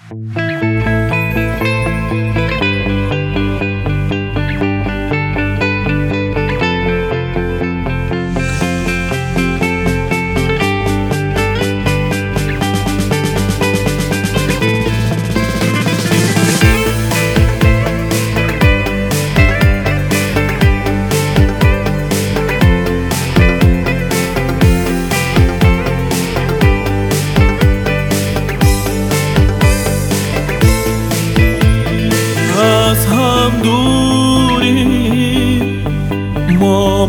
از هم دوری ما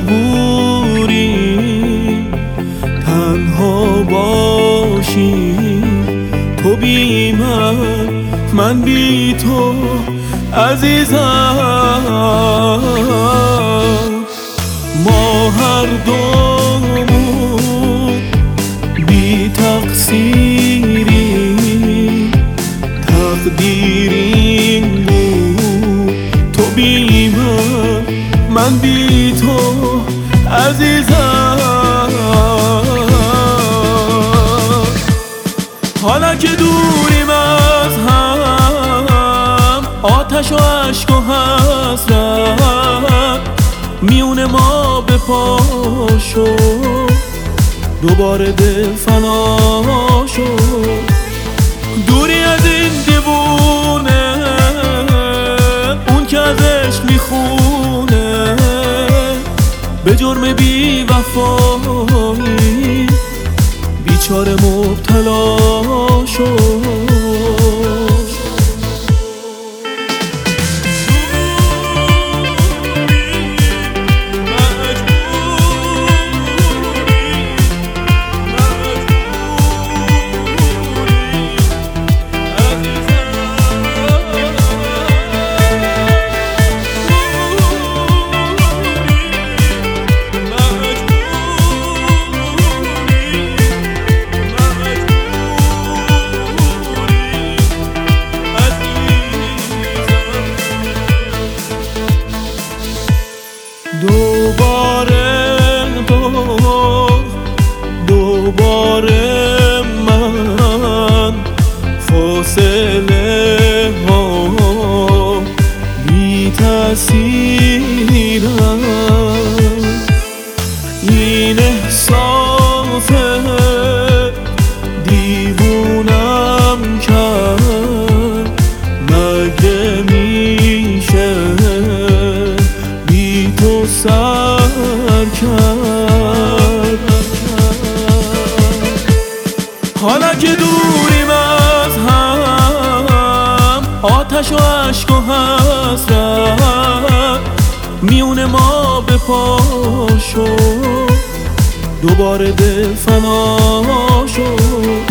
مجبوریم تنها باشیم، تو بی من بی تو عزیزم. ما هر دومون بی تقصیریم، تقدیریم بود تو بی من بی تو عزیزم. حالا که دوریم از هم، آتش و عشق و حسرت میون ما به پا شد، دوباره دل فنا شد. دوری از این دیوونه، اون که از عشق میخونه، به جرم بی وفایی بیچاره مبتلا شد. دوباره من فاصله ها بی تأثیرم، این احساس دیوونم کرد. مگه میشه بی تو سر کرد؟ حالا که دوریم از هم، آتش و عشق و حسرت میون ما به پا شد، دوباره دل فنا شد.